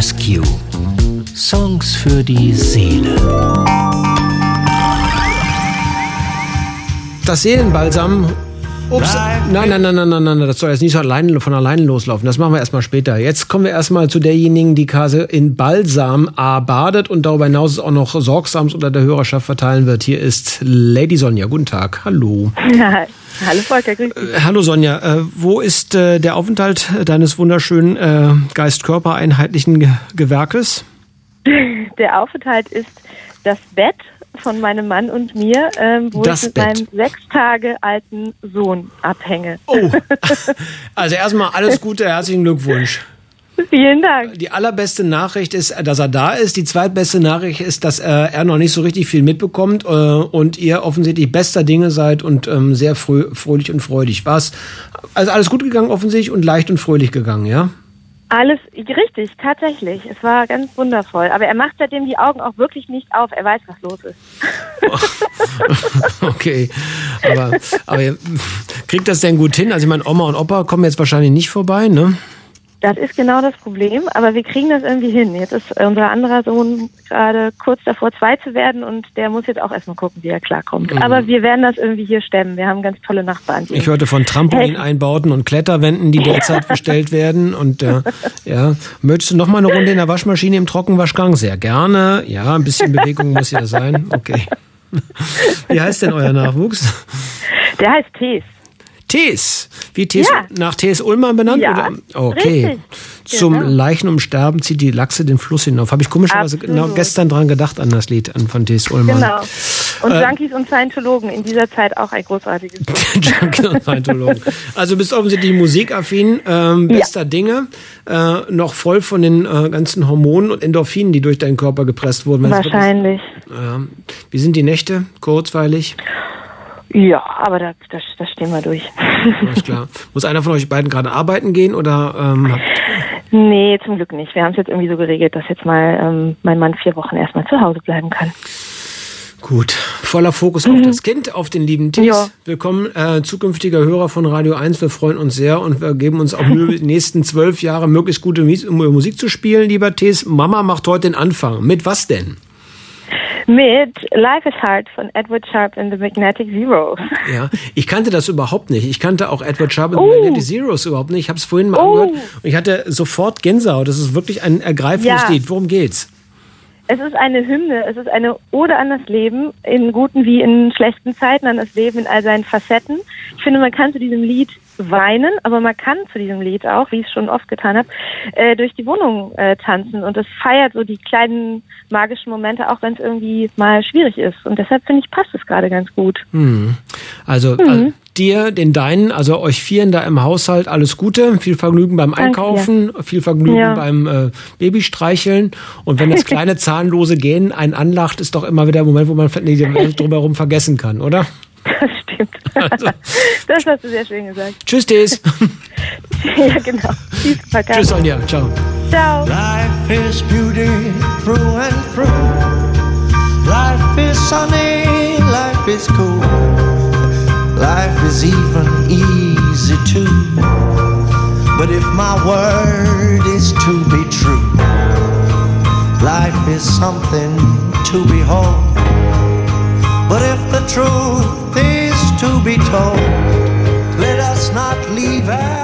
Rescue. Songs für die Seele. Das Seelenbalsam. Ups, nein, das soll jetzt nicht von alleine loslaufen. Das machen wir erstmal später. Jetzt kommen wir erstmal zu derjenigen, die quasi in Balsam badet und darüber hinaus auch noch sorgsamst unter der Hörerschaft verteilen wird. Hier ist Lady Sonja. Guten Tag. Hallo. Ja, hallo Volker, grüß dich. Hallo Sonja. Wo ist der Aufenthalt deines wunderschönen Geist-Körper-einheitlichen Gewerkes? Der Aufenthalt ist das Bett von meinem Mann und mir, wo ich mit meinem 6 Tage alten Sohn abhänge. Oh, also erstmal alles Gute, herzlichen Glückwunsch. Vielen Dank. Die allerbeste Nachricht ist, dass er da ist. Die zweitbeste Nachricht ist, dass er noch nicht so richtig viel mitbekommt und ihr offensichtlich bester Dinge seid und sehr fröhlich und freudig. War's also alles gut gegangen offensichtlich und leicht und fröhlich gegangen, ja? Alles richtig, tatsächlich. Es war ganz wundervoll. Aber er macht seitdem die Augen auch wirklich nicht auf. Er weiß, was los ist. Okay, aber kriegt das denn gut hin? Also ich meine, Oma und Opa kommen jetzt wahrscheinlich nicht vorbei, ne? Das ist genau das Problem, aber wir kriegen das irgendwie hin. Jetzt ist unser anderer Sohn gerade kurz davor 2 zu werden und der muss jetzt auch erstmal gucken, wie er klarkommt. Aber wir werden das irgendwie hier stemmen. Wir haben ganz tolle Nachbarn. Ich hörte von Trampolineinbauten und Kletterwänden, die derzeit bestellt werden. Und ja, möchtest du noch mal eine Runde in der Waschmaschine im Trockenwaschgang? Sehr gerne. Ja, ein bisschen Bewegung muss ja sein. Okay. Wie heißt denn euer Nachwuchs? Der heißt Tees. Tees. Wie Tees? Ja. Nach Tees Ullmann benannt? Ja, oder? Okay. Richtig. Zum Leichenumsterben zieht die Lachse den Fluss hinauf. Habe ich komischerweise genau gestern dran gedacht, an das Lied von Tees Ullmann. Genau. Und Junkies und Scientologen in dieser Zeit auch ein großartiges Lied. Junkies und Scientologen. Also bist offensichtlich musikaffin, bester Dinge, noch voll von den ganzen Hormonen und Endorphinen, die durch deinen Körper gepresst wurden. Wahrscheinlich. Wie sind die Nächte? Kurzweilig? Ja, aber da stehen wir durch. Alles klar. Muss einer von euch beiden gerade arbeiten gehen oder? Nee, zum Glück nicht. Wir haben es jetzt irgendwie so geregelt, dass jetzt mal mein Mann 4 Wochen erstmal zu Hause bleiben kann. Gut, voller Fokus auf das Kind, auf den lieben Tees. Ja. Willkommen, zukünftiger Hörer von Radio 1. Wir freuen uns sehr und wir geben uns auch Mühe, die nächsten 12 Jahre möglichst gute Musik zu spielen, lieber Tees. Mama macht heute den Anfang. Mit was denn? Mit Life is Hard von Edward Sharpe and the Magnetic Zeros. Ja, ich kannte das überhaupt nicht. Ich kannte auch Edward Sharpe and the Magnetic Zeros überhaupt nicht. Ich habe es vorhin mal angehört und ich hatte sofort Gänsehaut. Das ist wirklich ein ergreifendes Lied. Worum geht's? Es ist eine Hymne, es ist eine Ode an das Leben, in guten wie in schlechten Zeiten, an das Leben in all seinen Facetten. Ich finde, man kann zu diesem Lied weinen, aber man kann zu diesem Lied auch, wie ich es schon oft getan habe, durch die Wohnung tanzen. Und das feiert so die kleinen magischen Momente, auch wenn es irgendwie mal schwierig ist. Und deshalb, finde ich, passt es gerade ganz gut. Also dir, den Deinen, also euch Vieren da im Haushalt alles Gute, viel Vergnügen beim Einkaufen, viel Vergnügen beim Babystreicheln. Und wenn das kleine zahnlose Gähnen einen anlacht, ist doch immer wieder der Moment, wo man drumherum vergessen kann, oder? Das stimmt. Also. Das hast du sehr schön gesagt. Tschüss, Tees. Ja, genau. Tschüss, Sonja. Ciao. Ciao. Life is beauty through and through. Life is sunny, life is cool. Life is even easy too. But if my word is to be true, life is something to behold. But if the truth is to be told, let us not leave it